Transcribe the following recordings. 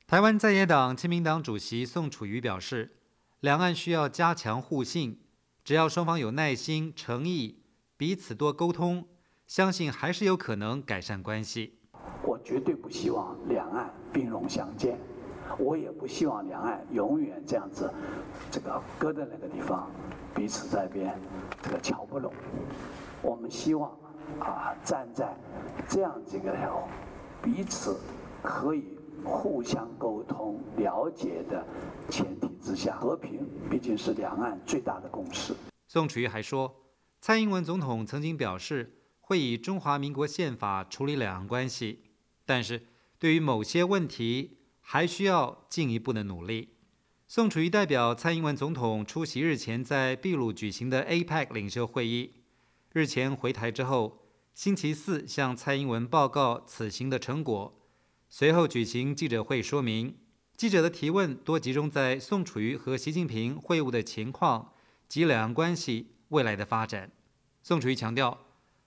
台湾在野党亲民党主席宋楚瑜表示，两岸需要加强互信，只要双方有耐心、诚意，彼此多沟通，相信还是有可能改善关系。 我绝对不希望两岸兵戎相见，我也不希望两岸永远这样子，搁在那个地方，彼此在边瞧不拢。我们希望站在这样彼此可以互相沟通、了解的前提之下，和平毕竟是两岸最大的共识。 宋楚瑜还说，蔡英文总统曾经表示会以中华民国宪法处理两岸关系，但是对于某些问题还需要进一步的努力。宋楚瑜代表蔡英文总统出席日前在秘鲁举行的 APEC 领袖会议，日前回台之后，星期四向蔡英文报告此行的成果，随后举行记者会说明。记者的提问多集中在宋楚瑜和习近平会晤的情况及两岸关系未来的发展。宋楚瑜强调，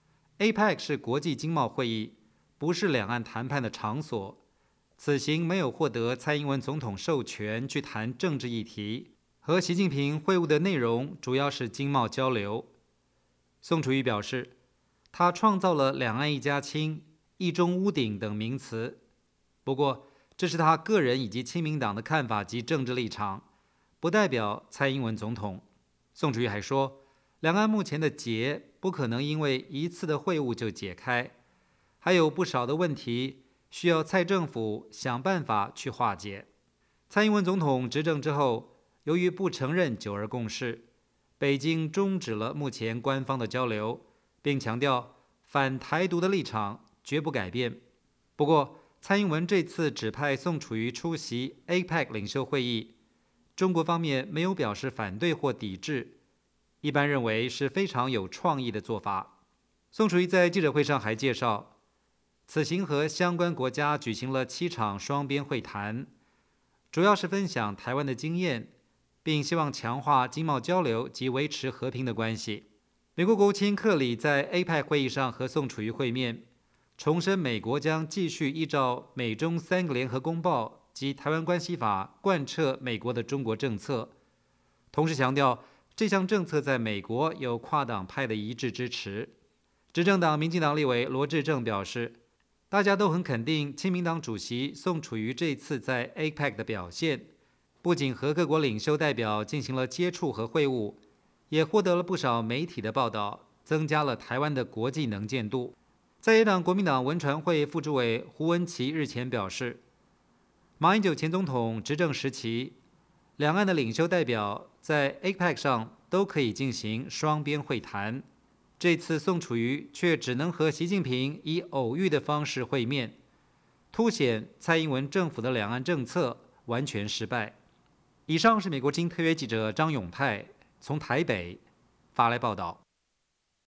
APEC 是国际经贸会议，不是两岸谈判的场所。此行没有获得蔡英文总统授权去谈政治议题，和习近平会晤的内容主要是经贸交流。宋楚瑜表示，他创造了两岸一家亲、一中屋顶等名词，不过这是他个人以及亲民党的看法及政治立场，不代表蔡英文总统。宋楚瑜还说，两岸目前的结不可能因为一次的会晤就解开，还有不少的问题需要蔡政府想办法去化解。蔡英文总统执政之后，由于不承认九二共识，北京终止了目前官方的交流，并强调反台独的立场绝不改变。不过，蔡英文这次指派宋楚瑜出席 APEC 领袖会议，中国方面没有表示反对或抵制，一般认为是非常有创意的做法。宋楚瑜在记者会上还介绍，此行和相关国家举行了7场双边会谈，主要是分享台湾的经验，并希望强化经贸交流及维持和平的关系。美国国务卿克里在 APEC 会议上和宋楚瑜会面，重申美国将继续依照美中3个联合公报及台湾关系法贯彻美国的中国政策，同时强调这项政策在美国有跨党派的一致支持。执政党民进党立委罗致政表示，大家都很肯定亲民党主席宋楚瑜这次在 APEC 的表现，不仅和各国领袖代表进行了接触和会晤，也获得了不少媒体的报道，增加了台湾的国际能见度。在野党国民党文传会副主委胡文琦日前表示，马英九前总统执政时期，两岸的领袖代表在 APEC 上都可以进行双边会谈，这次宋楚瑜却只能和习近平以偶遇的方式会面，凸显蔡英文政府的两岸政策完全失败。以上是美国之音特约记者张永泰从台北发来报道。